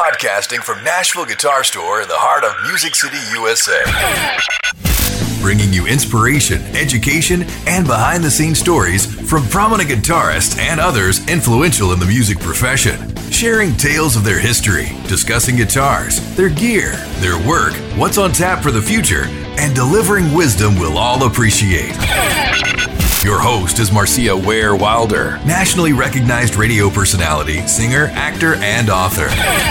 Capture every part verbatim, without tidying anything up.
Broadcasting from Nashville Guitar Store in the heart of Music City, U S A. Bringing you inspiration, education, and behind-the-scenes stories from prominent guitarists and others influential in the music profession. Sharing tales of their history, discussing guitars, their gear, their work, what's on tap for the future, and delivering wisdom we'll all appreciate. Your host is Marcia Ware Wilder, nationally recognized radio personality, singer, actor, and author.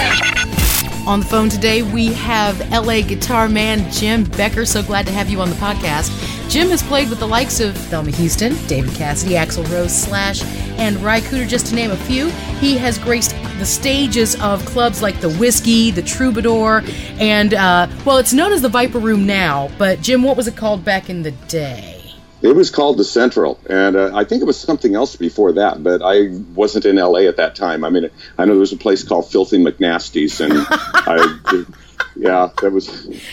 On the phone today, we have L A guitar man Jim Becker. So glad to have you on the podcast. Jim has played with the likes of Thelma Houston, David Cassidy, Axl Rose, Slash, and Ry Cooder, just to name a few. He has graced the stages of clubs like the Whiskey, the Troubadour, and, uh, well, it's known as the Viper Room now, but Jim, what was it called back in the day? It was called the Central, and uh, I think it was something else before that, but I wasn't in L A at that time. I mean, I know there was a place called Filthy McNasty's, and I, yeah, that was...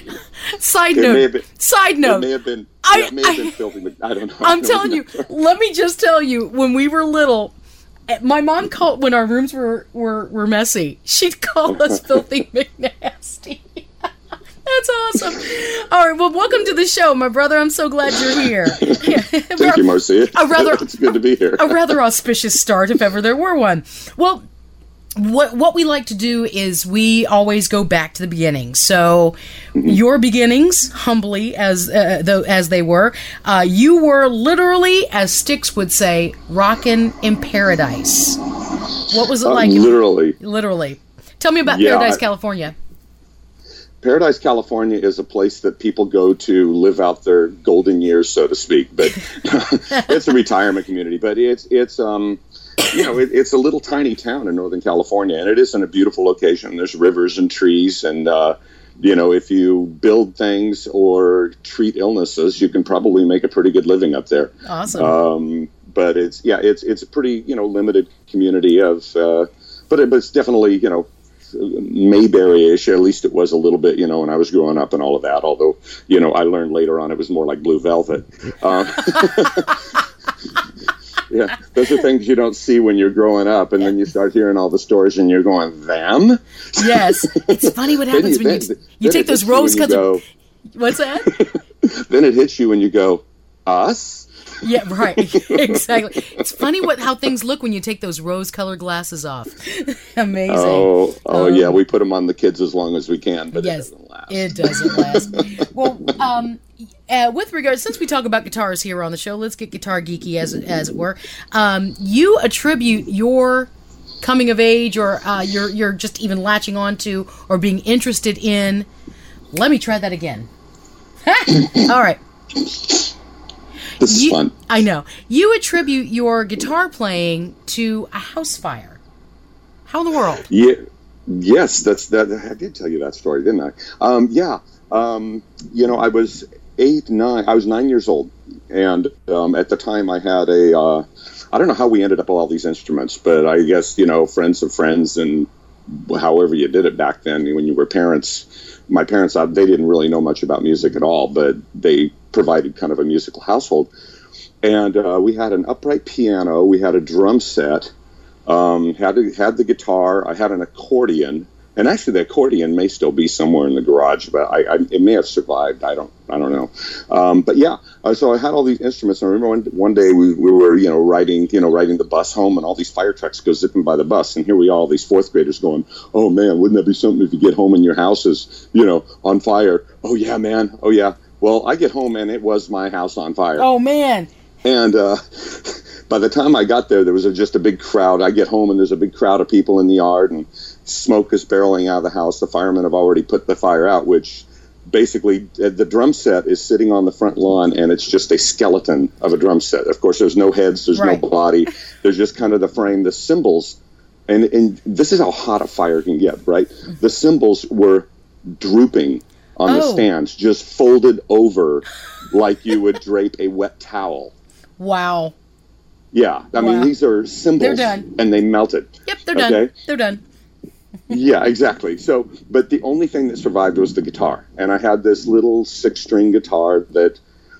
Side note, been, side note. It may have been, I, yeah, it may have been I, Filthy Mc, I don't know. I'm telling you, let me just tell you, when we were little, my mom called, when our rooms were, were, were messy, she'd call us Filthy McNasty. That's awesome. All right, well, welcome to the show, my brother. I'm so glad you're here. Thank you, Marcia. A rather, it's good to be here. A rather auspicious start, if ever there were one. Well, what what we like to do is we always go back to the beginning. So, mm-hmm. your beginnings, humbly as uh, though as they were, uh, you were literally, as Styx would say, rockin' in paradise. What was it like? Uh, literally. Literally. Tell me about yeah, Paradise, I, California. Paradise, California is a place that people go to live out their golden years, so to speak. But it's a retirement community. But it's it's um you know it, it's a little tiny town in Northern California, and it is in a beautiful location. There's rivers and trees, and uh, you know if you build things or treat illnesses, you can probably make a pretty good living up there. Awesome. Um, but it's yeah it's it's a pretty you know limited community of, uh, but it, but it's definitely you know. Mayberry-ish, at least it was a little bit, you know, when I was growing up and all of that, although, you know, I learned later on it was more like Blue Velvet. Uh, yeah, those are things you don't see when you're growing up, and then you start hearing all the stories and you're going, them? Yes. It's funny what happens you, when then, you, you take those rose-colored... What's that? Then it hits you and you go, us? Yeah, right. Exactly. It's funny what how things look when you take those rose-colored glasses off. Amazing. Oh, oh um, yeah. We put them on the kids as long as we can, but yes, it doesn't last. It doesn't last. Well, um, uh, with regards, since we talk about guitars here on the show, let's get guitar geeky, as as it were. Um, you attribute your coming of age, or uh, you're you're just even latching on to, or being interested in. Let me try that again. All right. This is you, fun. I know. You attribute your guitar playing to a house fire. How in the world? Yeah, yes, that's that. I did tell you that story, didn't I? Um, yeah. Um, you know, I was eight, nine. I was nine years old, and um, at the time, I had a. Uh, I don't know how we ended up with all these instruments, but I guess you know, friends of friends, and however you did it back then, when you were parents. My parents, they didn't really know much about music at all, but they provided kind of a musical household. And uh, we had an upright piano, we had a drum set, um, had a, had the guitar, I had an accordion, and actually the accordion may still be somewhere in the garage, but I, I it may have survived. I don't I don't know. Um, but yeah, uh, so I had all these instruments. And I remember one, one day we, we were you know riding you know riding the bus home, and all these fire trucks go zipping by the bus, and here we are, all these fourth graders going, "Oh man, wouldn't that be something if you get home and your house is you know on fire?" Oh yeah, man. Oh yeah. Well, I get home and it was my house on fire. Oh man. And uh, by the time I got there, there was a, just a big crowd. I get home and there's a big crowd of people in the yard, and smoke is barreling out of the house. The firemen have already put the fire out, which basically uh, the drum set is sitting on the front lawn, and it's just a skeleton of a drum set. Of course, there's no heads, there's right. no body. There's just kind of the frame, the cymbals. And, and this is how hot a fire can get, right? The cymbals were drooping on oh. the stands, just folded over like you would drape a wet towel. Wow. Yeah, I wow. mean, these are cymbals. They're done. And they melted. Yep, they're okay? done. They're done. Yeah, exactly. So, but the only thing that survived was the guitar. And I had this little six-string guitar that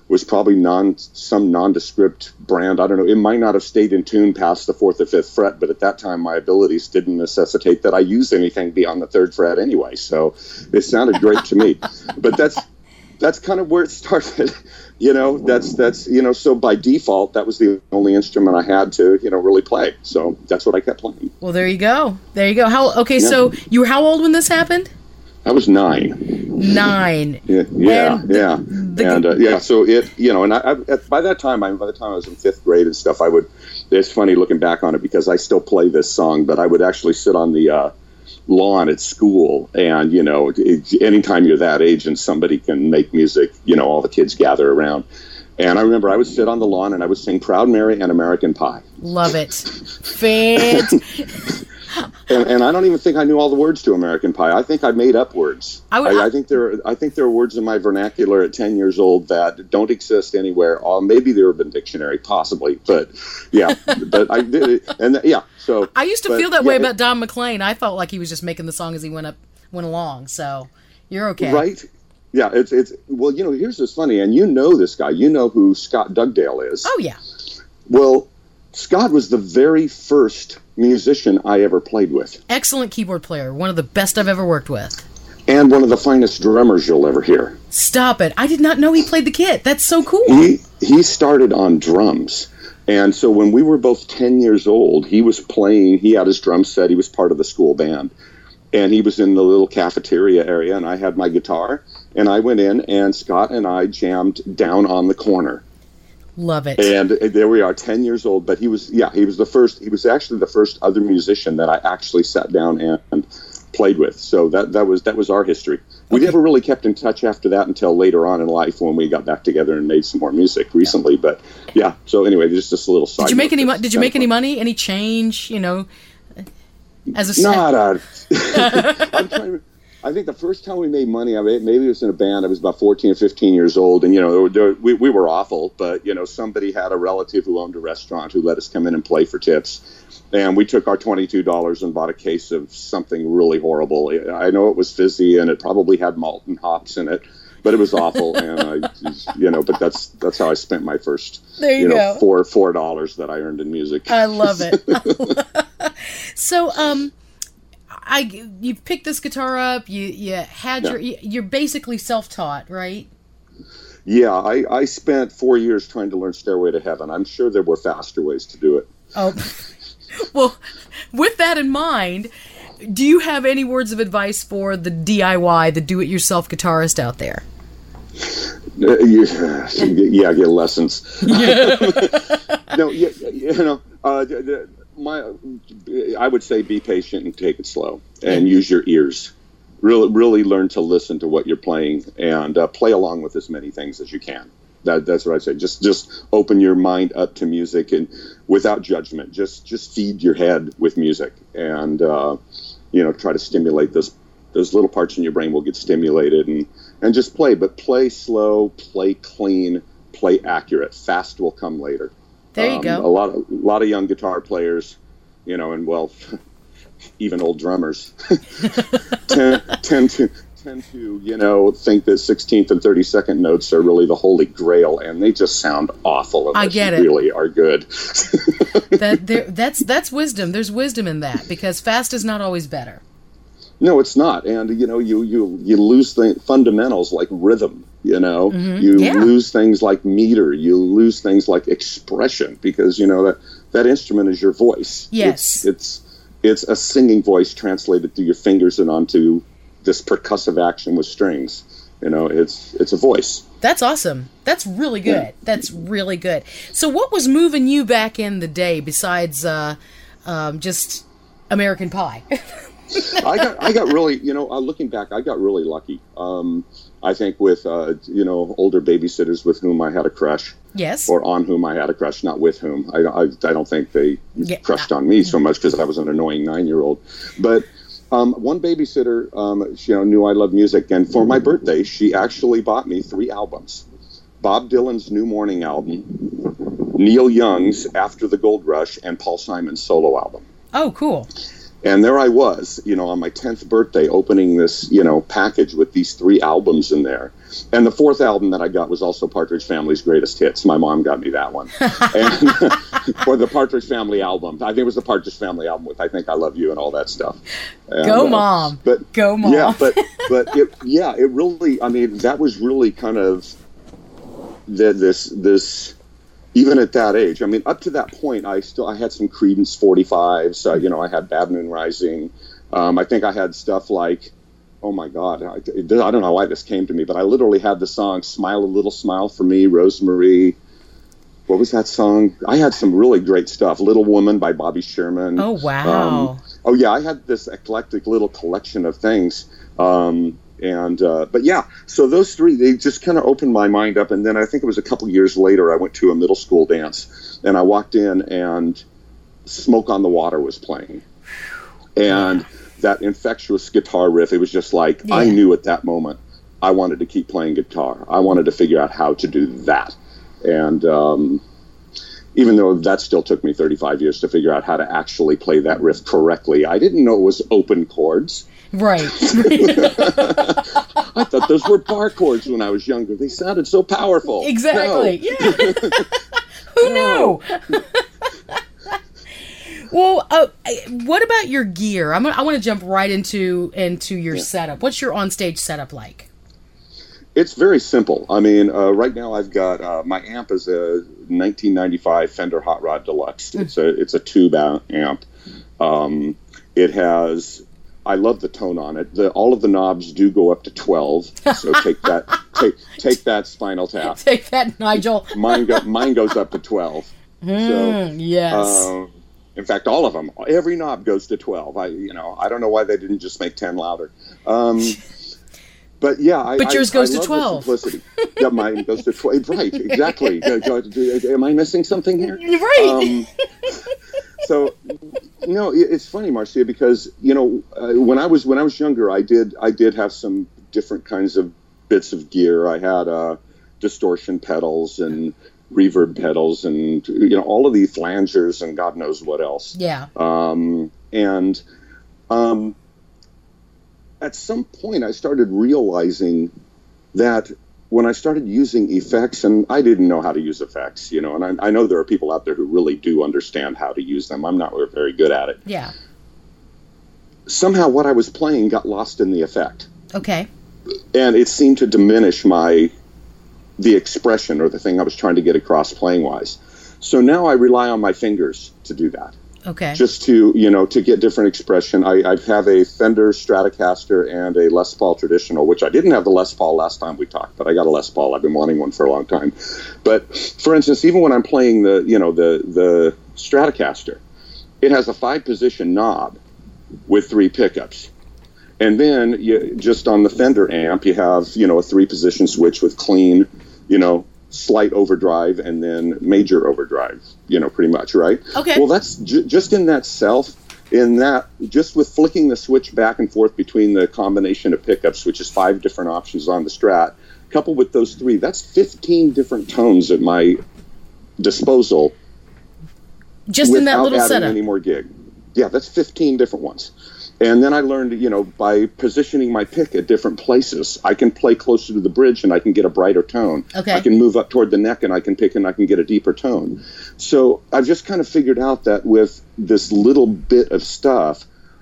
was probably non some nondescript brand. I don't know. It might not have stayed in tune past the fourth or fifth fret, but at that time my abilities didn't necessitate that I use anything beyond the third fret anyway. So it sounded great to me. But that's that's kind of where it started. You know, that's that's you know. So by default, that was the only instrument I had to you know really play. So that's what I kept playing. Well, there you go. There you go. How okay? Yeah. So you were how old when this happened? I was nine. Nine. Yeah, yeah, and yeah, the, and uh, yeah. So it, you know, and I, I at, by that time, I, by the time I was in fifth grade and stuff, I would. It's funny looking back on it because I still play this song, but I would actually sit on the uh, lawn at school, and you know, it, anytime you're that age and somebody can make music, you know, all the kids gather around. And I remember I would sit on the lawn and I would sing "Proud Mary" and "American Pie." Love it, fantastic. And, and I don't even think I knew all the words to American Pie. I think I made up words. I, would, I, I think there, I think there are words in my vernacular at ten years old that don't exist anywhere. Or maybe the Urban Dictionary, possibly. But yeah, but I did it, and yeah. So I used to but, feel that yeah, way it, about Don McLean. I felt like he was just making the song as he went up, went along. So you're okay, right? Yeah, it's it's well, you know, here's what's funny, and you know this guy. You know who Scott Dugdale is. Oh yeah. Well, Scott was the very first musician I ever played with. Excellent keyboard player, one of the best I've ever worked with. And one of the finest drummers you'll ever hear. Stop it. I did not know he played the kit. That's so cool. He he started on drums. And so when we were both ten years old, he was playing, he had his drum set, he was part of the school band. And he was in the little cafeteria area, and I had my guitar. And I went in, and Scott and I jammed down on the corner. Love it. And there we are, ten years old. But he was, yeah, he was the first, he was actually the first other musician that I actually sat down and, and played with. So that that was that was our history. We okay. never really kept in touch after that until later on in life when we got back together and made some more music recently. Yeah. But yeah, so anyway, just just a little side. Did you make any? Did you make any money? Any change? You know, as a not a. I'm trying to. I think the first time we made money, I mean, maybe it was in a band. I was about fourteen or fifteen years old, and you know, there, we we were awful. But you know, somebody had a relative who owned a restaurant who let us come in and play for tips, and we took our twenty-two dollars and bought a case of something really horrible. I know it was fizzy and it probably had malt and hops in it, but it was awful. and I, you know, but that's that's how I spent my first, there you, you know, go. four four dollars that I earned in music. I love it. So, um. I, you picked this guitar up, you, you had yeah. your, you're basically self-taught, right? Yeah, I, I spent four years trying to learn Stairway to Heaven. I'm sure there were faster ways to do it. Oh, well, with that in mind, do you have any words of advice for the D I Y, the do-it-yourself guitarist out there? Uh, you, yeah, get lessons. Yeah. No, you, you know, uh, my, I would say be patient and take it slow and use your ears. Really, really learn to listen to what you're playing and uh, play along with as many things as you can. That, that's what I say. Just, just open your mind up to music and without judgment. Just, just feed your head with music and uh, you know, try to stimulate those those little parts in your brain will get stimulated and and just play. But play slow, play clean, play accurate. Fast will come later. There you um, go. A lot of a lot of young guitar players, you know, and well, even old drummers tend, tend to tend to you know think that sixteenth and thirty-second notes are really the holy grail, and they just sound awful unless I get you it. really are good. that there, that's that's wisdom. There's wisdom in that because fast is not always better. No, it's not, and you know you you you lose the fundamentals like rhythm. You know, mm-hmm. you yeah. lose things like meter. You lose things like expression because you know that that instrument is your voice. Yes, it's it's, it's a singing voice translated through your fingers and onto this percussive action with strings. You know, it's it's a voice. That's awesome. That's really good. Yeah. That's really good. So, what was moving you back in the day besides uh, um, just American Pie? I got I got really, you know, uh, looking back, I got really lucky. Um, I think with, uh, you know, older babysitters with whom I had a crush. Yes. Or on whom I had a crush, not with whom. I, I, I don't think they yeah. crushed on me so much because I was an annoying nine-year-old. But um, one babysitter, um, she, you know, knew I loved music. And for my birthday, she actually bought me three albums. Bob Dylan's New Morning album, Neil Young's After the Gold Rush, and Paul Simon's solo album. Oh, cool. And there I was, you know, on my tenth birthday, opening this, you know, package with these three albums in there. And the fourth album that I got was also Partridge Family's Greatest Hits. My mom got me that one. and, or the Partridge Family album. I think it was the Partridge Family album with I Think I Love You and all that stuff. And, Go, uh, Mom. But, Go, Mom. Yeah, but, but it, yeah, it really, I mean, that was really kind of the, this, this, even at that age. I mean, up to that point, I still, I had some Creedence forty-fives. Uh, you know, I had Bad Moon Rising. Um, I think I had stuff like, oh my God, I, I don't know why this came to me, but I literally had the song Smile a Little Smile for Me, Rosemary. What was that song? I had some really great stuff. Little Woman by Bobby Sherman. Oh, wow. Um, oh, yeah, I had this eclectic little collection of things. Um, and, uh, but yeah, so those three, they just kind of opened my mind up. And then I think it was a couple years later, I went to a middle school dance, and I walked in and Smoke on the Water was playing. And yeah. that infectious guitar riff, it was just like, yeah. I knew at that moment I wanted to keep playing guitar. I wanted to figure out how to do that. And um, even though that still took me thirty-five years to figure out how to actually play that riff correctly, I didn't know it was open chords. Right. I thought those were bar chords when I was younger. They sounded so powerful. Exactly. No. Yeah. Who No. knew? Well, uh, what about your gear? I'm gonna, I want to jump right into into your yeah. setup. What's your onstage setup like? It's very simple. I mean, uh, right now I've got uh, my amp is a nineteen ninety-five Fender Hot Rod Deluxe. Mm. It's a it's a tube amp. Um, it has. I love the tone on it. The, all of the knobs do go up to twelve. So take that. take take that, Spinal Tap. Take that, Nigel. mine go, mine goes up to twelve. Mm, so yes. Um, in fact, all of them. Every knob goes to twelve. I you know I don't know why they didn't just make ten louder. Um, But yeah, I, but yours I, goes I to love twelve. The simplicity. Yeah, mine goes to twelve. Right, exactly. Am I missing something here? Right. Um, so, no, it's funny, Marcia, because you know uh, when I was when I was younger, I did I did have some different kinds of bits of gear. I had uh, distortion pedals and reverb pedals, and you know all of the flangers and God knows what else. Yeah. Um, and um. At some point, I started realizing that when I started using effects, and I didn't know how to use effects, you know, and I, I know there are people out there who really do understand how to use them. I'm not very good at it. Yeah. Somehow what I was playing got lost in the effect. Okay. And it seemed to diminish my, the expression or the thing I was trying to get across playing-wise. So now I rely on my fingers to do that. Okay. Just to, you know, to get different expression. I, I have a Fender Stratocaster and a Les Paul Traditional, which I didn't have the Les Paul last time we talked, but I got a Les Paul. I've been wanting one for a long time. But, for instance, even when I'm playing the, you know, the, the Stratocaster, it has a five-position knob with three pickups. And then you, just on the Fender amp, you have, you know, a three-position switch with clean, you know, slight overdrive and then major overdrive, you know, pretty much, right? Okay. Well, that's ju- just in that self, in that, just with flicking the switch back and forth between the combination of pickups, which is five different options on the Strat, coupled with those three, that's fifteen different tones at my disposal. Just in that little without adding setup. Any more gig. Yeah, that's fifteen different ones. And then I learned, you know, by positioning my pick at different places, I can play closer to the bridge and I can get a brighter tone. Okay. I can move up toward the neck and I can pick and I can get a deeper tone. So I've just kind of figured out that with this little bit of stuff,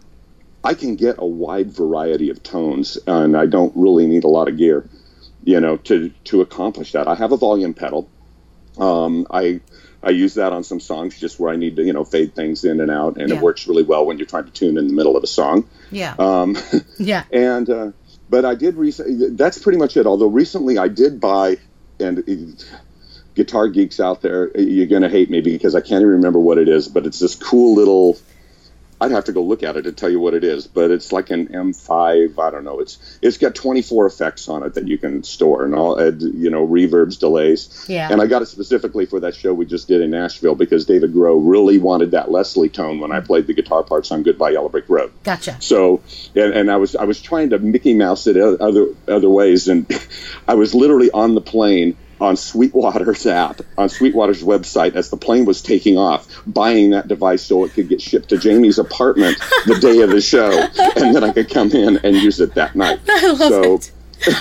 I can get a wide variety of tones, and I don't really need a lot of gear, you know, to, to accomplish that. I have a volume pedal. Um, I... I use that on some songs just where I need to, you know, fade things in and out, and yeah. it works really well when you're trying to tune in the middle of a song. Yeah. Um, yeah. And, uh, but I did, rec- that's pretty much it. Although recently I did buy, and uh, guitar geeks out there, you're going to hate me because I can't even remember what it is, but it's this cool little, I'd have to go look at it to tell you what it is, but it's like an M five, I don't know. It's It's got twenty-four effects on it that you can store, and all, you know, reverbs, delays. Yeah. And I got it specifically for that show we just did in Nashville because David Groh really wanted that Leslie tone when I played the guitar parts on Goodbye Yellow Brick Road. Gotcha. So, and, and I was I was trying to Mickey Mouse it other other ways, and I was literally on the plane on Sweetwater's app, on Sweetwater's website, as the plane was taking off, buying that device so it could get shipped to Jamie's apartment the day of the show, and then I could come in and use it that night. I love so, it.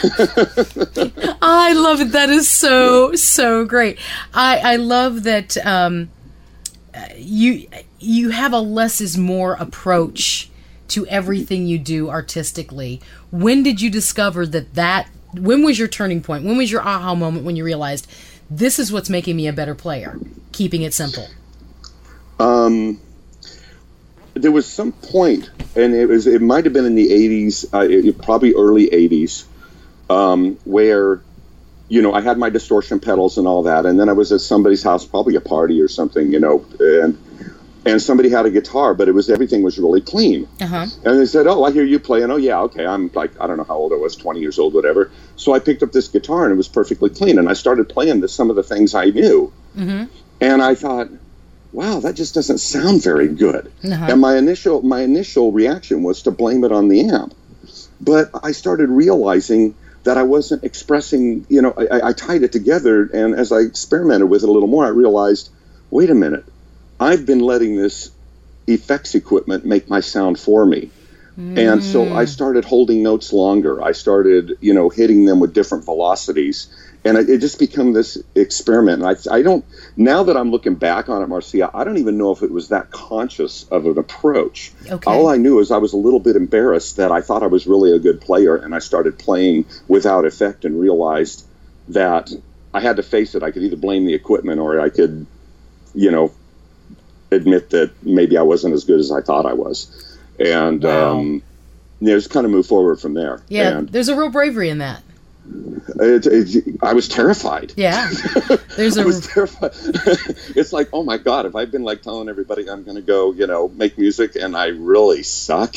I love it. That is so, so great. I, I love that um, you you have a less is more approach to everything you do artistically. When did you discover that that, when was your turning point? When was your aha moment when you realized this is what's making me a better player? Keeping it simple. Um, there was some point, and it was, it might have been in the eighties, uh, it, probably early eighties, um, where, you know, I had my distortion pedals and all that, and then I was at somebody's house, probably a party or something, you know, and and somebody had a guitar, but it was, everything was really clean. Uh-huh. And they said, oh, I hear you play. And, oh, yeah, okay. I'm like, I don't know how old I was, twenty years old, whatever. So I picked up this guitar, and it was perfectly clean. And I started playing the, some of the things I knew. Mm-hmm. And I thought, wow, that just doesn't sound very good. Uh-huh. And my initial my initial reaction was to blame it on the amp. But I started realizing that I wasn't expressing, you know, I, I tied it together. And as I experimented with it a little more, I realized, wait a minute. I've been letting this effects equipment make my sound for me. Mm. And so I started holding notes longer. I started, you know, hitting them with different velocities. And it, it just became this experiment. And I, I don't, now that I'm looking back on it, Marcia, I don't even know if it was that conscious of an approach. Okay. All I knew is I was a little bit embarrassed that I thought I was really a good player, and I started playing without effect and realized that I had to face it. I could either blame the equipment, or I could, you know, admit that maybe I wasn't as good as I thought I was. And wow. um, you know, just kind of move forward from there. Yeah, and there's a real bravery in that. It, it, I was terrified. Yeah, there's a. I was terrified. It's like, oh my God, if I've been like telling everybody I'm going to go, you know, make music, and I really suck.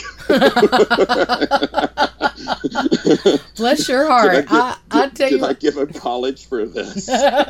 Bless your heart. I, I, did, tell did you, I give up college for this?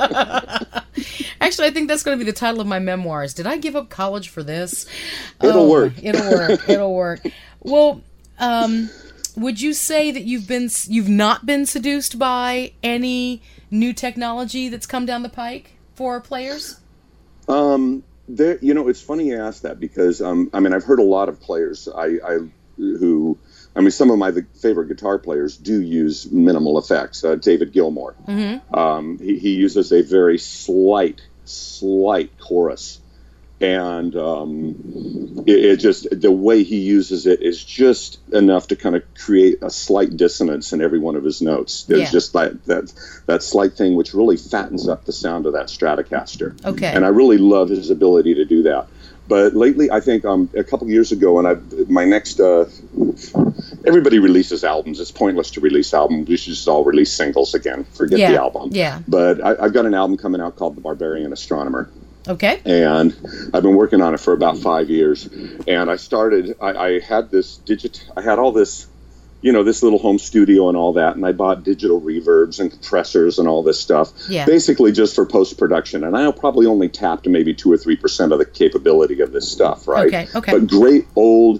Actually, I think that's going to be the title of my memoirs. Did I give up college for this? It'll oh, work. It'll work. It'll work. Well, um, would you say that you've been you've not been seduced by any new technology that's come down the pike for players? Um, there, you know, it's funny you ask that, because um, I mean, I've heard a lot of players I, I who. I mean, some of my favorite guitar players do use minimal effects. Uh, David Gilmour, mm-hmm. um, he, he uses a very slight, slight chorus, and um, it, it just, the way he uses it is just enough to kind of create a slight dissonance in every one of his notes. There's yeah. just that, that that slight thing which really fattens up the sound of that Stratocaster. Okay, and I really love his ability to do that. But lately, I think um, a couple of years ago, and I, my next, uh, everybody releases albums. It's pointless to release albums. We should just all release singles again. Forget yeah, the album. Yeah. But I, I've got an album coming out called The Barbarian Astronomer. Okay. And I've been working on it for about five years. And I started, I, I had this digit, I had all this, you know, this little home studio and all that, and I bought digital reverbs and compressors and all this stuff, yeah. basically just for post-production. And I probably only tapped maybe two or three percent of the capability of this stuff, right? Okay, okay. But great old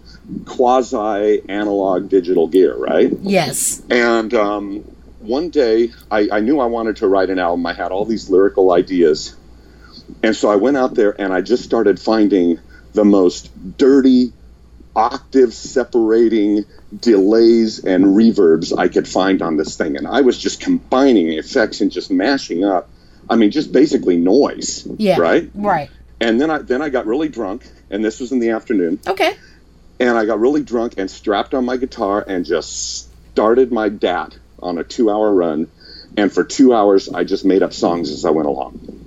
quasi-analog digital gear, right? Yes. And um, one day, I, I knew I wanted to write an album. I had all these lyrical ideas. And so I went out there and I just started finding the most dirty, octave-separating delays and reverbs I could find on this thing. And I was just combining effects and just mashing up, I mean, just basically noise. Yeah. Right? Right. And then I then I got really drunk, and this was in the afternoon. Okay. And I got really drunk and strapped on my guitar and just started my D A T on a two-hour run. And for two hours, I just made up songs as I went along.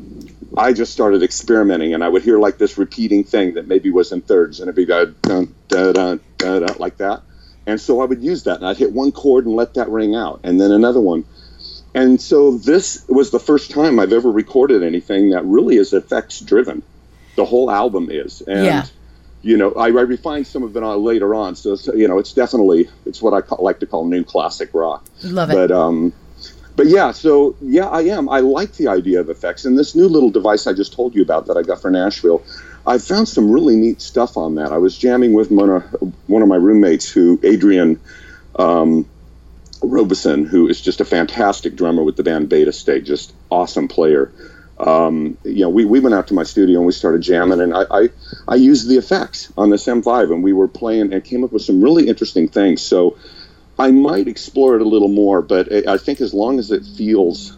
I just started experimenting, and I would hear like this repeating thing that maybe was in thirds, and it'd be da da da da da da like that. And so I would use that, and I'd hit one chord and let that ring out, and then another one. And so this was the first time I've ever recorded anything that really is effects driven. The whole album is, and yeah. you know, I, I refined some of it on later on. So it's, you know, it's definitely it's what I call, like to call new classic rock. Love it. But um. But yeah, so yeah, I am. I like the idea of effects. And this new little device I just told you about that I got for Nashville, I found some really neat stuff on that. I was jamming with one of, one of my roommates, who, Adrian, um, Robeson, who is just a fantastic drummer with the band Beta State, just awesome player. Um, you know, we, we went out to my studio and we started jamming, and I, I, I used the effects on this M five, and we were playing and came up with some really interesting things. So I might explore it a little more, but I think as long as it feels,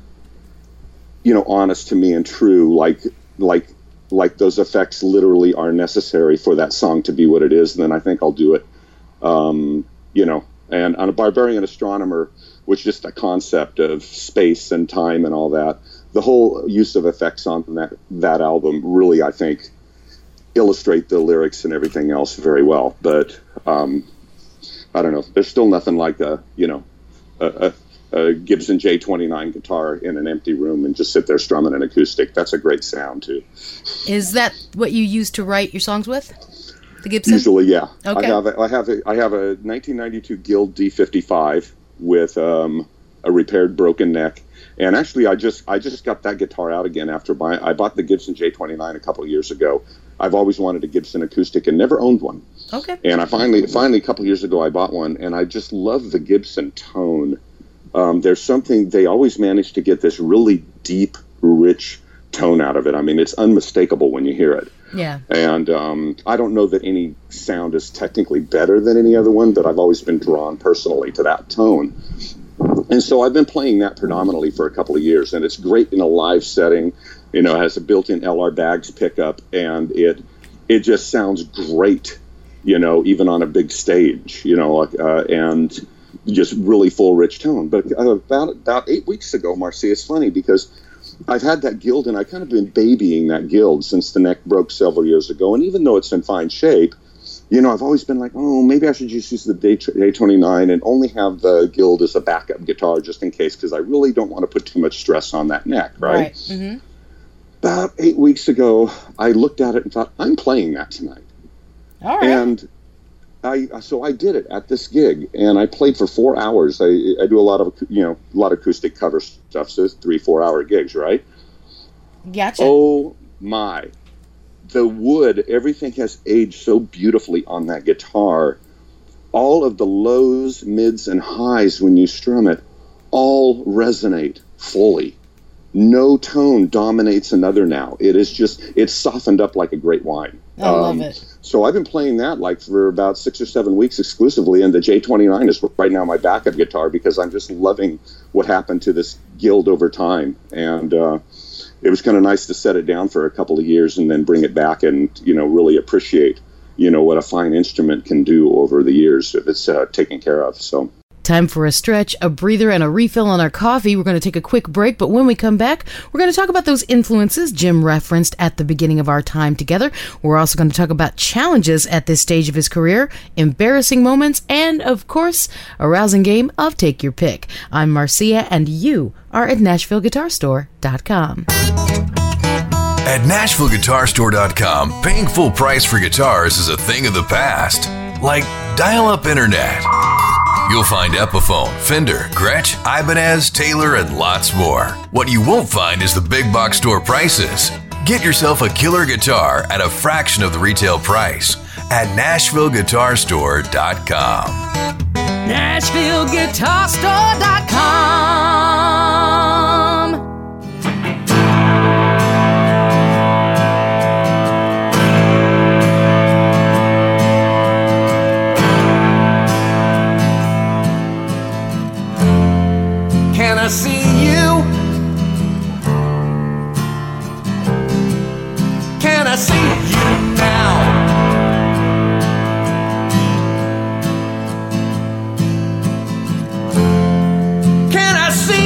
you know, honest to me and true, like like like those effects literally are necessary for that song to be what it is, then I think I'll do it. Um, you know, and on a Barbarian Astronomer, which is just a concept of space and time and all that, the whole use of effects on that that album really, I think, illustrate the lyrics and everything else very well. But um, I don't know. There's still nothing like a, you know, a, a, a Gibson J twenty-nine guitar in an empty room and just sit there strumming an acoustic. That's a great sound too. Is that what you use to write your songs with? The Gibson? Usually, yeah. Okay. I have a, I have a, I have a nineteen ninety-two Guild D fifty-five with um, a repaired broken neck. And actually, I just I just got that guitar out again after buying. I bought the Gibson J twenty-nine a couple of years ago. I've always wanted a Gibson acoustic and never owned one. Okay. And I finally, finally, a couple of years ago, I bought one, and I just love the Gibson tone. Um, there's something, they always manage to get this really deep, rich tone out of it. I mean, it's unmistakable when you hear it. Yeah. And um, I don't know that any sound is technically better than any other one, but I've always been drawn personally to that tone. And so I've been playing that predominantly for a couple of years, and it's great in a live setting. You know, it has a built-in L R Baggs pickup, and it it just sounds great, you know, even on a big stage, you know, uh, and just really full, rich tone. But about about eight weeks ago, Marcia, it's funny because I've had that Guild, and I've kind of been babying that Guild since the neck broke several years ago. And even though it's in fine shape, you know, I've always been like, oh, maybe I should just use the J twenty-nine and only have the Guild as a backup guitar just in case, because I really don't want to put too much stress on that neck, right? Right. Mm-hmm. About eight weeks ago, I looked at it and thought, I'm playing that tonight. All right. And I so I did it at this gig, and I played for four hours. I, I do a lot of, you know, a lot of acoustic cover stuff, so it's three, four-hour gigs, right? Gotcha. Oh, my. The wood, everything has aged so beautifully on that guitar. All of the lows, mids, and highs when you strum it all resonate fully. No tone dominates another now. It is just, it's softened up like a great wine. I um, love it. So I've been playing that like for about six or seven weeks exclusively, and the J twenty-nine is right now my backup guitar because I'm just loving what happened to this Guild over time. And uh, it was kind of nice to set it down for a couple of years and then bring it back and, you know, really appreciate, you know, what a fine instrument can do over the years if it's uh, taken care of. So. Time for a stretch, a breather, and a refill on our coffee. We're going to take a quick break, but when we come back, we're going to talk about those influences Jim referenced at the beginning of our time together. We're also going to talk about challenges at this stage of his career, embarrassing moments, and, of course, a rousing game of Take Your Pick. I'm Marcia, and you are at Nashville Guitar Store dot com. At Nashville Guitar Store dot com, paying full price for guitars is a thing of the past. Like dial-up internet. You'll find Epiphone, Fender, Gretsch, Ibanez, Taylor, and lots more. What you won't find is the big box store prices. Get yourself a killer guitar at a fraction of the retail price at Nashville Guitar Store dot com. Nashville Guitar Store dot com. Can I see you? Can I see you now? Can I see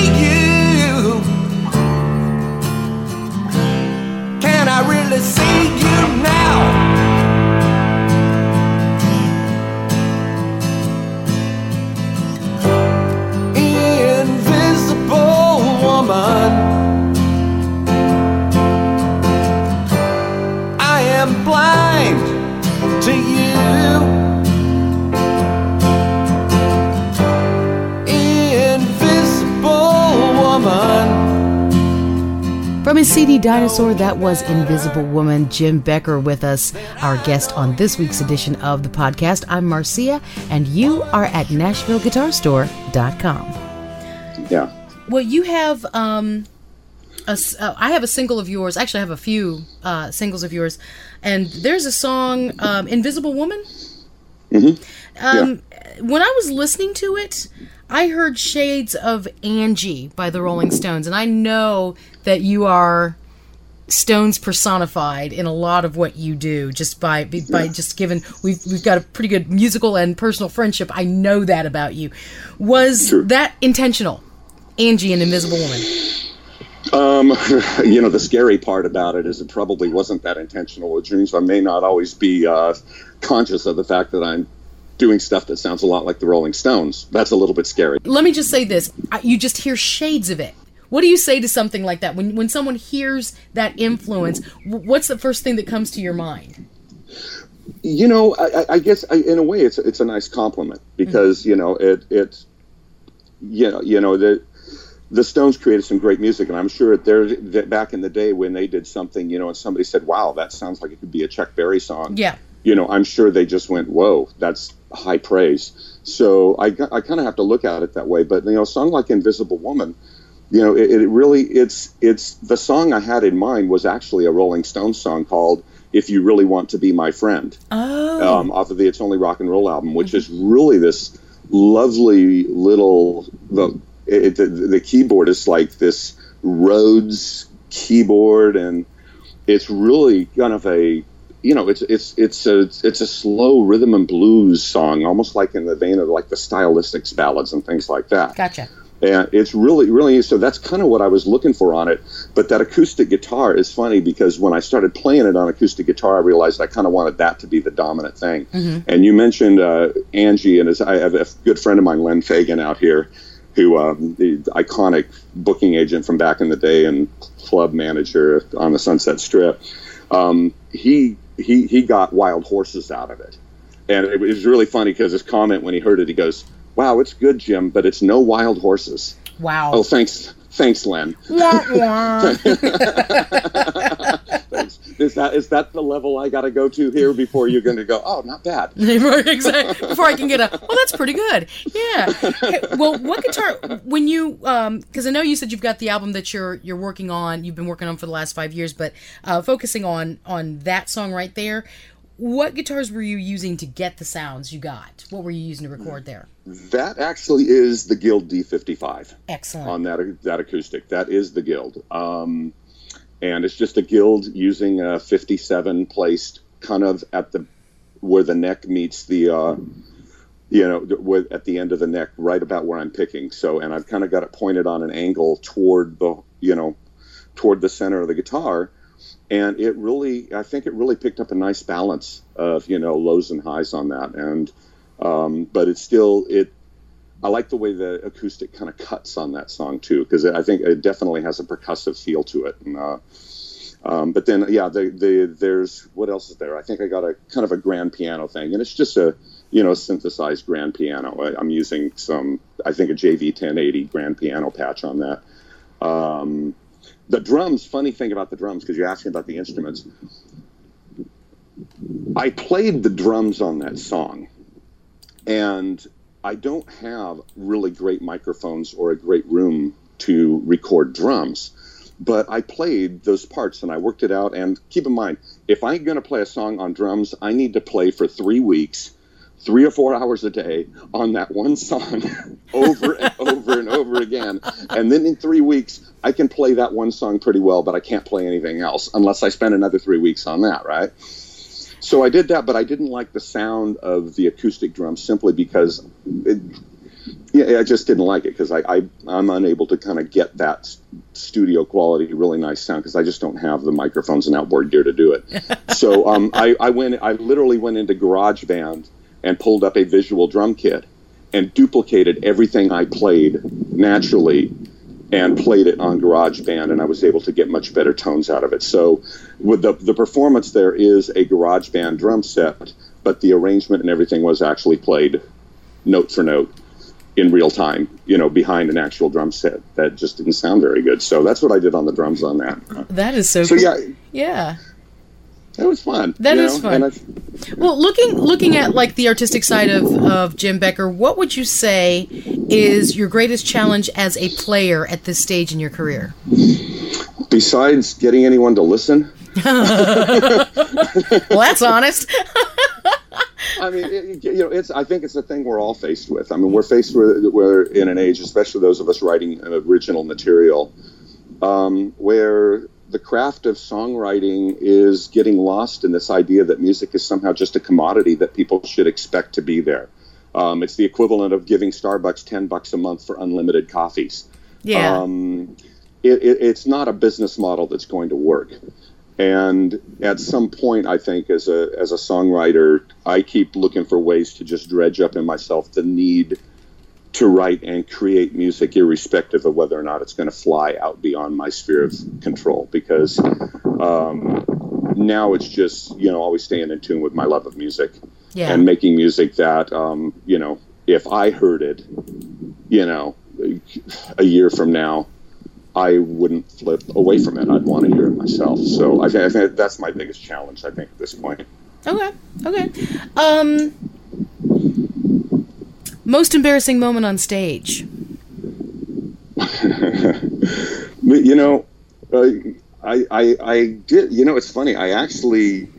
his C D Dinosaur, that was Invisible Woman. Jim Becker with us, our guest on this week's edition of the podcast. I'm Marcia, and you are at Nashville Guitar Store dot com. Yeah. Well, you have, um, a, uh, I have a single of yours. Actually, I have a few uh, singles of yours. And there's a song, um, Invisible Woman. Mm-hmm. Um, yeah. When I was listening to it, I heard shades of Angie by the Rolling Stones, and I know that you are Stones personified in a lot of what you do. Just by by yeah. just given we've we've got a pretty good musical and personal friendship. I know that about you. Was True. that intentional, Angie and Invisible Woman? Um, you know, the scary part about it is it probably wasn't that intentional. It means I may not always be uh, conscious of the fact that I'm doing stuff that sounds a lot like the Rolling Stones. That's a little bit scary. Let me just say this. You just hear shades of it. What do you say to something like that? When when someone hears that influence, what's the first thing that comes to your mind? You know, I, I guess I, in a way it's it's a nice compliment because, mm-hmm. you know, it, it you know, you know, the the Stones created some great music, and I'm sure there that back in the day when they did something, you know, and somebody said, wow, that sounds like it could be a Chuck Berry song. Yeah. You know, I'm sure they just went, whoa, that's high praise. So I, I kind of have to look at it that way. But, you know, a song like Invisible Woman, you know, it, it really, it's, it's, the song I had in mind was actually a Rolling Stones song called If You Really Want to Be My Friend. Oh. Um, off of the It's Only Rock and Roll album, which is really this lovely little, the, it, the, the keyboard is like this Rhodes keyboard, and it's really kind of a, you know, it's it's it's a it's a slow rhythm and blues song, almost like in the vein of like the Stylistics ballads and things like that. Gotcha. And it's really, really, so that's kind of what I was looking for on it. But that acoustic guitar is funny because when I started playing it on acoustic guitar, I realized I kind of wanted that to be the dominant thing. Mm-hmm. And you mentioned uh, Angie, and as I have a good friend of mine, Len Fagan, out here, who um, the iconic booking agent from back in the day and club manager on the Sunset Strip. Um, he he he got Wild Horses out of it, and it was really funny because his comment when he heard it, he goes, "Wow, it's good, Jim, but it's no wild horses." Wow. Oh, thanks, thanks, Len. Wah, wah. Thanks. Is that is that the level I got to go to here before you're going to go, oh, not bad? Exactly. Before I can get a, oh, that's pretty good. Yeah. Hey, well, what guitar, when you, um, because I know you said you've got the album that you're you're working on, you've been working on for the last five years, but uh, focusing on on that song right there, what guitars were you using to get the sounds you got? What were you using to record there? That actually is the Guild D fifty-five. Excellent. On that that acoustic. That is the Guild. Um, and it's just a Guild using a fifty-seven placed kind of at the, where the neck meets the, uh, you know, with, at the end of the neck, right about where I'm picking. So, and I've kind of got it pointed on an angle toward the, you know, toward the center of the guitar. And it really, I think it really picked up a nice balance of, you know, lows and highs on that. And, um, but it's still, it, I like the way the acoustic kind of cuts on that song too, because I think it definitely has a percussive feel to it. And, uh, um, but then, yeah, the, the, there's, what else is there? I think I got a kind of a grand piano thing, and it's just a, you know, synthesized grand piano. I, I'm using some, I think a J V ten eighty grand piano patch on that. Um, The drums, funny thing about the drums, because you're asking about the instruments. I played the drums on that song, and I don't have really great microphones or a great room to record drums, but I played those parts and I worked it out. And keep in mind, if I'm going to play a song on drums, I need to play for three weeks, three or four hours a day on that one song over and over and over again. And then in three weeks, I can play that one song pretty well, but I can't play anything else unless I spend another three weeks on that, right? So I did that, but I didn't like the sound of the acoustic drums simply because it, yeah, I just didn't like it because I, I, I'm unable to kind of get that studio quality, really nice sound because I just don't have the microphones and outboard gear to do it. So um, I, I went, I literally went into GarageBand and pulled up a visual drum kit and duplicated everything I played naturally and played it on GarageBand, and I was able to get much better tones out of it. So with the the performance, there is a GarageBand drum set, but the arrangement and everything was actually played note for note in real time, you know, behind an actual drum set. That just didn't sound very good. So that's what I did on the drums on that. That is so, so cool. yeah, yeah. That was fun. That you is know? fun. And I, well, looking looking at like the artistic side of, of Jim Becker, what would you say is your greatest challenge as a player at this stage in your career? Besides getting anyone to listen? Well, that's honest. I mean, it, you know, it's. I think it's a thing we're all faced with. I mean, we're faced with we're in an age, especially those of us writing original material, um, where the craft of songwriting is getting lost in this idea that music is somehow just a commodity that people should expect to be there. Um, it's the equivalent of giving Starbucks ten bucks a month for unlimited coffees. Yeah. Um, it, it, it's not a business model that's going to work. And at some point, I think, as a as a songwriter, I keep looking for ways to just dredge up in myself the need to write and create music, irrespective of whether or not it's going to fly out beyond my sphere of control. Because um, now it's just, you know, always staying in tune with my love of music, yeah. and making music that, um, you know, if I heard it, you know, a year from now, I wouldn't flip away from it. I'd want to hear it myself. So I think, I think that's my biggest challenge, I think, at this point. Okay. Okay. Um, most embarrassing moment on stage? You know, uh, I, I, I did, you know, it's funny. I actually,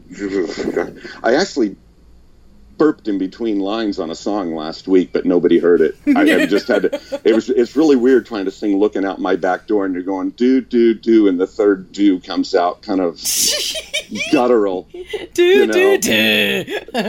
I actually burped in between lines on a song last week, but nobody heard it. I, I just had to, it was, it's really weird trying to sing looking out my back door and you're going do, do, do, and the third do comes out kind of guttural. Do, you know? do, do.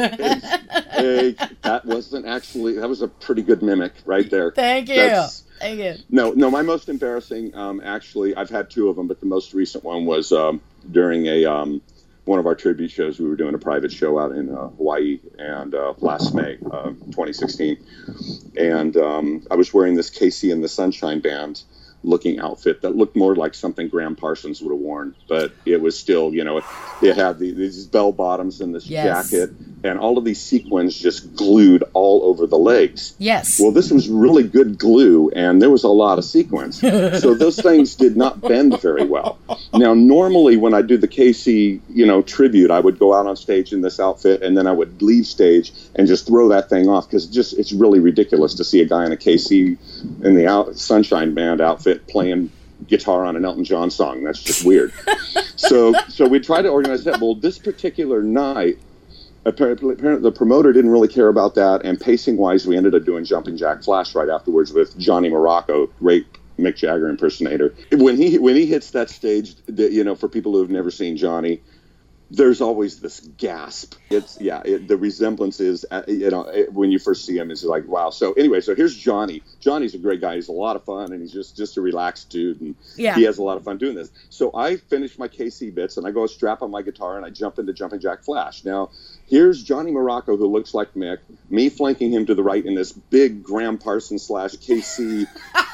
Hey, that wasn't actually, that was a pretty good mimic right there. Thank you. That's, Thank you. No, no, my most embarrassing, um, actually, I've had two of them, but the most recent one was um, during a, um, one of our tribute shows. We were doing a private show out in uh, Hawaii, and uh, last May, uh, twenty sixteen, and um, I was wearing this Casey and the Sunshine Band looking outfit that looked more like something Graham Parsons would have worn, but it was still, you know, it, it had the, these bell bottoms and this Yes. jacket, and all of these sequins just glued all over the legs. Yes. Well, this was really good glue, and there was a lot of sequins. So those things did not bend very well. Now, normally when I do the K C, you know, tribute, I would go out on stage in this outfit, and then I would leave stage and just throw that thing off, because just it's really ridiculous to see a guy in a K C in the out, Sunshine Band outfit playing guitar on an Elton John song. That's just weird. so, so we tried to organize that. Well, this particular night, Apparently, apparently, the promoter didn't really care about that, and pacing-wise, we ended up doing Jumping Jack Flash right afterwards with Johnny Morocco, great Mick Jagger impersonator. When he when he hits that stage, you know, for people who have never seen Johnny, there's always this gasp. It's yeah, it, the resemblance is, uh, you know, it, when you first see him, it's like wow. So anyway, so here's Johnny. Johnny's a great guy. He's a lot of fun, and he's just just a relaxed dude, and Yeah. he has a lot of fun doing this. So I finish my K C bits, and I go strap on my guitar, and I jump into Jumping Jack Flash. Now, here's Johnny Morocco, who looks like Mick, me flanking him to the right in this big Graham Parsons slash K C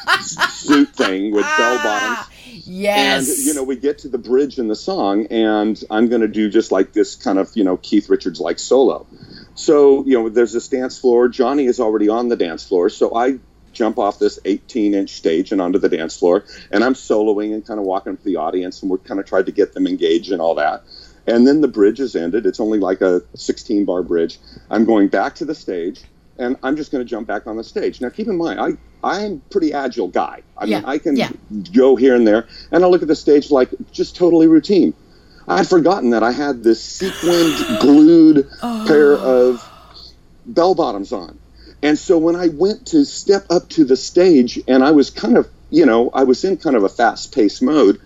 suit thing with bell bottoms. Yes. And, you know, we get to the bridge in the song, and I'm going to do just like this kind of, you know, Keith Richards-like solo. So, you know, there's this dance floor. Johnny is already on the dance floor, so I jump off this eighteen-inch stage and onto the dance floor, and I'm soloing and kind of walking up to the audience, and we're kind of tried to get them engaged and all that. And then the bridge is ended. It's only like a sixteen-bar bridge. I'm going back to the stage, and I'm just going to jump back on the stage. Now, keep in mind, I, I'm a pretty agile guy. I Yeah, mean, I can yeah. go here and there, and I look at the stage like just totally routine. I'd forgotten that I had this sequined, glued Oh. pair of bell bottoms on. And so when I went to step up to the stage, and I was kind of, you know, I was in kind of a fast-paced mode,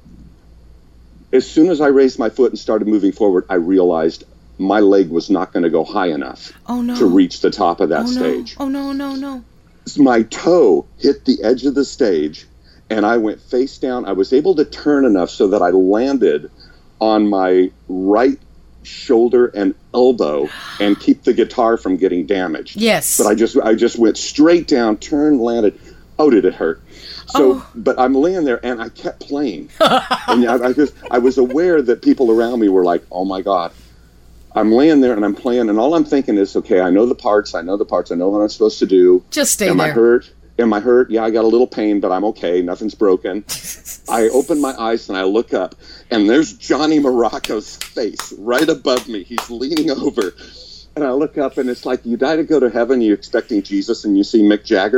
as soon as I raised my foot and started moving forward, I realized my leg was not going to go high enough Oh, no. to reach the top of that oh, stage. No. Oh, no, no, no. My toe hit the edge of the stage, and I went face down. I was able to turn enough so that I landed on my right shoulder and elbow and keep the guitar from getting damaged. Yes. But I just I just went straight down, turned, landed. Oh, did it hurt? So, Oh. but I'm laying there, and I kept playing. and I, I just I was aware that people around me were like, "Oh my God, I'm laying there and I'm playing, and all I'm thinking is, okay, I know the parts, I know the parts, I know what I'm supposed to do. Just stay Am there. I hurt? Am I hurt? Yeah, I got a little pain, but I'm okay. Nothing's broken. I open my eyes and I look up, and there's Johnny Morocco's face right above me. He's leaning over. And I look up, and it's like, you die to go to heaven, you're expecting Jesus, and you see Mick Jagger.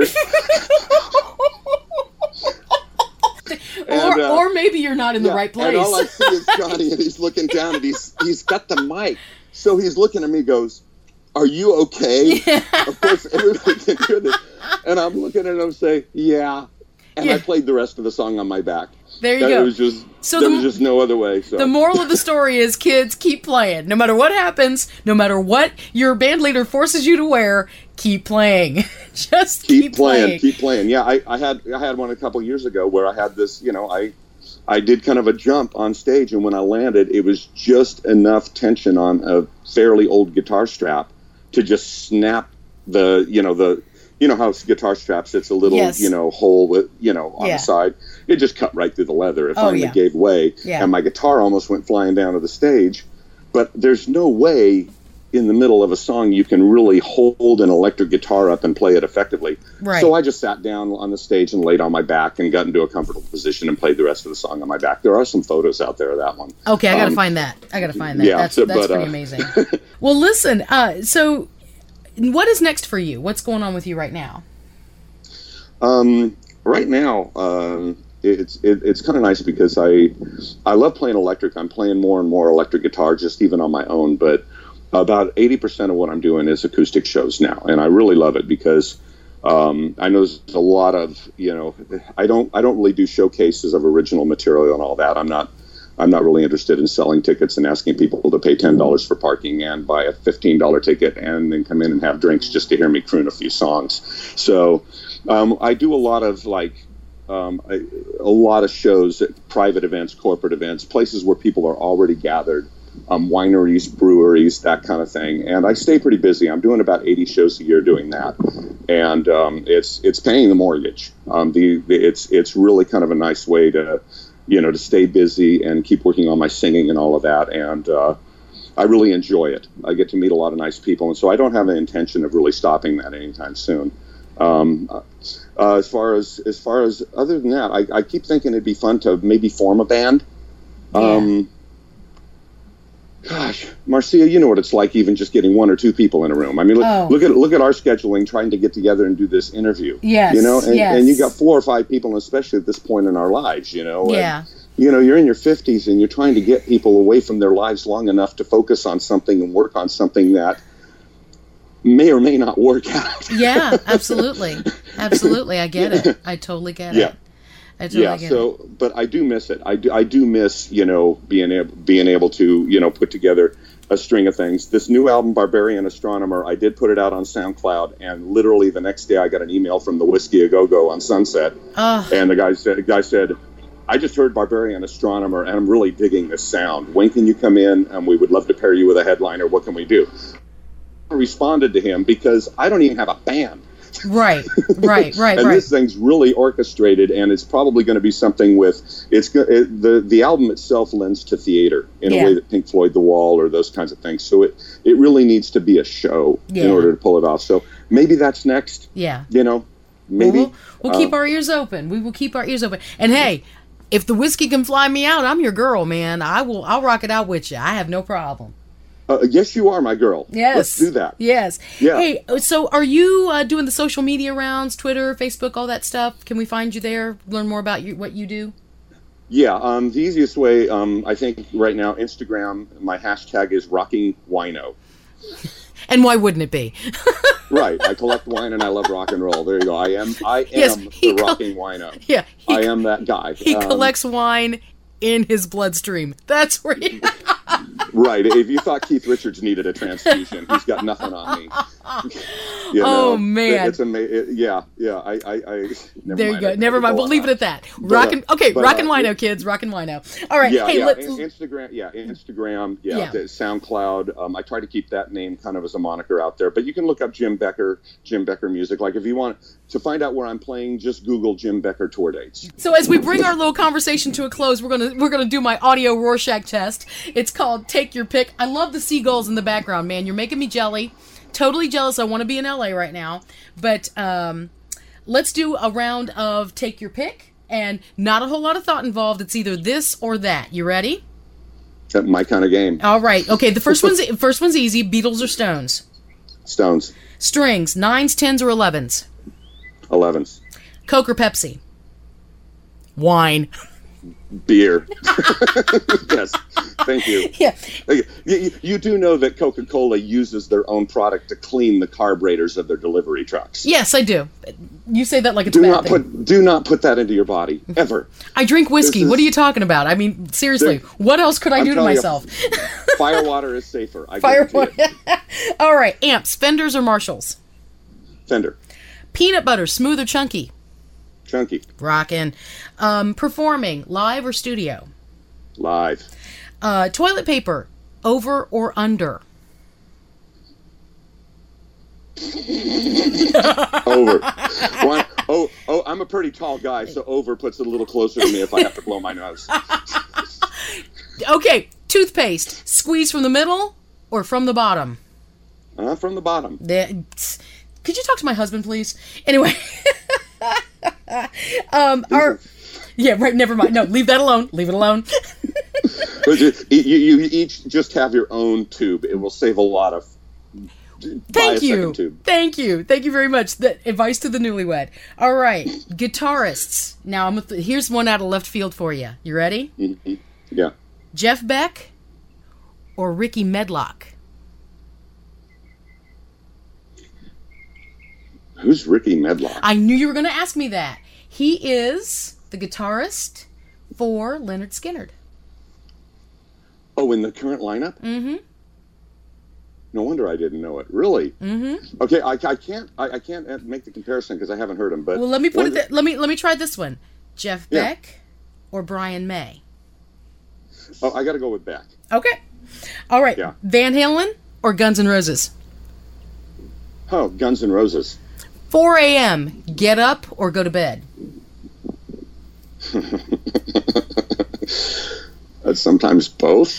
and, or, uh, or maybe you're not in yeah, the right place. And all I see is Johnny, and he's looking down, and he's he's got the mic. So he's looking at me, goes, "Are you okay?" Yeah. Of course, everybody can hear this. And I'm looking at him and say, "Yeah." And yeah. I played the rest of the song on my back. There you and go. It was just, so there the, was just no other way. So. The moral of the story is, kids, keep playing. No matter what happens, no matter what your band leader forces you to wear, keep playing. Just keep, keep playing, playing. Keep playing. Yeah, I, I had I had one a couple years ago where I had this, you know, I I did kind of a jump on stage, and when I landed, it was just enough tension on a fairly old guitar strap to just snap the, you know, the... You know how guitar straps, it's a little, yes. you know, hole with, you know, on yeah. the side. It just cut right through the leather. It oh, finally yeah. gave way. Yeah. And my guitar almost went flying down to the stage. But there's no way in the middle of a song you can really hold an electric guitar up and play it effectively. Right. So I just sat down on the stage and laid on my back and got into a comfortable position and played the rest of the song on my back. There are some photos out there of that one. Okay, I got to um, find that. I got to find that. Yeah, that's so, that's but, pretty uh, amazing. Well, listen, uh, so what is next for you? What's going on with you right now? Um, right now, um, it's it, it's kind of nice because I I love playing electric. I'm playing more and more electric guitar, just even on my own. But about eighty percent of what I'm doing is acoustic shows now, and I really love it because um, I know there's a lot of, you know, I don't I don't really do showcases of original material and all that. I'm not I'm not really interested in selling tickets and asking people to pay ten dollars for parking and buy a fifteen dollar ticket and then come in and have drinks just to hear me croon a few songs. So. Um, I do a lot of like um, a, a lot of shows at private events, corporate events, places where people are already gathered, um, wineries, breweries, that kind of thing. And I stay pretty busy. I'm doing about eighty shows a year doing that, and um, it's it's paying the mortgage. Um, the, the it's it's really kind of a nice way to, you know, to stay busy and keep working on my singing and all of that. And uh, I really enjoy it. I get to meet a lot of nice people, and so I don't have an intention of really stopping that anytime soon. Um, uh, as far as as far as other than that, I, I keep thinking it'd be fun to maybe form a band. Um, yeah. Gosh, Marcia, you know what it's like, even just getting one or two people in a room. I mean, look, oh. look at look at our scheduling, trying to get together and do this interview. Yes, you know, and, yes. and you got four or five people, and especially at this point in our lives, you know. Yeah. And, you know, you're in your fifties, and you're trying to get people away from their lives long enough to focus on something and work on something that may or may not work out. Yeah, absolutely. Absolutely. I get it. I totally get yeah. it. I totally yeah, get so, it. But I do miss it. I do, I do miss, you know, being able, being able to, you know, put together a string of things. This new album, Barbarian Astronomer, I did put it out on SoundCloud, and literally the next day I got an email from the Whiskey A Go-Go on Sunset. Oh. And the guy said, the guy said, I just heard Barbarian Astronomer, and I'm really digging this sound. When can you come in? And we would love to pair you with a headliner. What can we do? I responded to him because I don't even have a band. Right, right, right, and right. this thing's really orchestrated, and it's probably going to be something with it's it, the the album itself lends to theater in yeah. a way that Pink Floyd The Wall or those kinds of things. So it it really needs to be a show yeah. in order to pull it off. So maybe that's next. Yeah, you know, maybe we'll, we'll um, keep our ears open. We will keep our ears open. And hey, if the whiskey can fly me out, I'm your girl, man. I will. I'll rock it out with you. I have no problem. Uh, yes, you are my girl. Yes. Let's do that. Yes. Yeah. Hey, so are you uh, doing the social media rounds, Twitter, Facebook, all that stuff? Can we find you there, learn more about you, what you do? Yeah, um, the easiest way, um, I think right now, Instagram, my hashtag is Rocking Wino. And why wouldn't it be? Right. I collect wine and I love rock and roll. There you go. I am I am Yes, the he col- Rocking Wino. Yeah. I am that guy. He Um, collects wine in his bloodstream. That's where he... Right. If you thought Keith Richards needed a transfusion, he's got nothing on me. You know, oh man, it's amazing. It, yeah, yeah. I, I, I never there mind. you go. Never mind. We'll leave it at that. Rockin'. But, uh, okay, but, rockin' uh, wino, it, kids. Rockin' wino. All right. Yeah, hey, yeah. let's. Instagram. Yeah, Instagram. Yeah, Yeah. the SoundCloud. Um, I try to keep that name kind of as a moniker out there, but you can look up Jim Becker, Jim Becker Music. Like if you want to find out where I'm playing, just Google Jim Becker tour dates. So as we bring our little conversation to a close, we're gonna we're gonna do my audio Rorschach test. It's called "Take take your pick. I love the seagulls in the background, man. You're making me jelly. Totally jealous. I want to be in L A right now. But um, let's do a round of take your pick. And not a whole lot of thought involved. It's either this or that. You ready? That's my kind of game. All right. Okay, the first one's first one's easy. Beatles or Stones? Stones. Strings, nines, tens, or elevens? Elevens. Coke or Pepsi? Wine. Beer. Yes. Thank you. Yeah. You, you, you do know that Coca-Cola uses their own product to clean the carburetors of their delivery trucks. Yes, I do. You say that like it's do a bad not thing. put do not put that into your body ever. I drink whiskey. Is, what are you talking about? I mean, seriously, there, what else could I I'm do to myself? You, Firewater is safer. I Firewater. It. All right, amps, Fenders or Marshalls? Fender. Peanut butter, smooth or chunky? Chunky. Rockin'. Um, performing, live or studio? Live. Uh, toilet paper, over or under? Over. One, oh, oh, I'm a pretty tall guy, so over puts it a little closer to me if I have to blow my nose. Okay, toothpaste, squeeze from the middle or from the bottom? Uh, from the bottom. The, could you talk to my husband, please? Anyway. um, our, yeah, right, never mind. No, leave that alone. Leave it alone. you, you, you each just have your own tube. It will save a lot of... Thank you. Thank you. Thank you very much. The advice to the newlywed. All right. Guitarists. Now, I'm with the, here's one out of left field for you. You ready? Mm-hmm. Yeah. Jeff Beck or Ricky Medlock? Who's Ricky Medlock? I knew you were going to ask me that. He is the guitarist for Lynyrd Skynyrd. Oh, in the current lineup? Mm-hmm. No wonder I didn't know it. Really? Mm-hmm. Okay, I, I can't I, I can't make the comparison because I haven't heard him. But well, let me put when, it. Th- let me let me try this one. Jeff Yeah. Beck or Brian May? Oh, I got to go with Beck. Okay. All right. Yeah. Van Halen or Guns N' Roses? Oh, Guns N' Roses. four a.m. Get up or go to bed? That's sometimes both.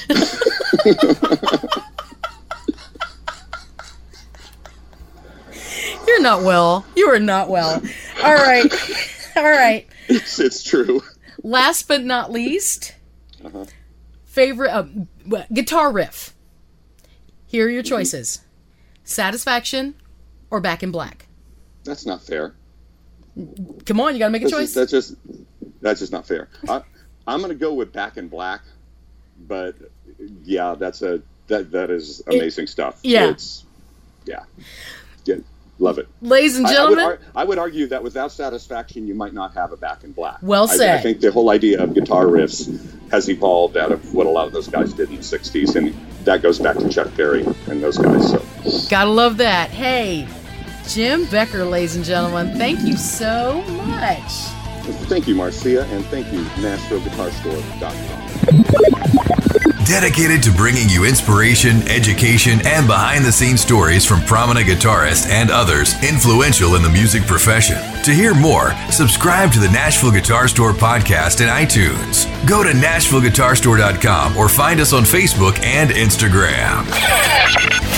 You're not well. You are not well. All right. All right. It's, it's true. Last but not least, Uh-huh. favorite uh, guitar riff. Here are your choices. Satisfaction or Back in Black? That's not fair. Come on, you got to make a That's choice. just, that's just that's just not fair. I, I'm going to go with Back in Black, but yeah, that's a that that is amazing it, stuff. Yeah. It's yeah. Yeah. Love it. Ladies and I, gentlemen. I would, ar- I would argue that without Satisfaction, you might not have a Back in Black. Well said. I, I think the whole idea of guitar riffs has evolved out of what a lot of those guys did in the sixties, and that goes back to Chuck Berry and those guys. So, gotta love that. Hey, Jim Becker, ladies and gentlemen, thank you so much. Thank you, Marcia, and thank you, Nashville Guitar Store dot com. Dedicated to bringing you inspiration, education, and behind-the-scenes stories from prominent guitarists and others influential in the music profession. To hear more, subscribe to the Nashville Guitar Store podcast in iTunes. Go to Nashville Guitar Store dot com or find us on Facebook and Instagram.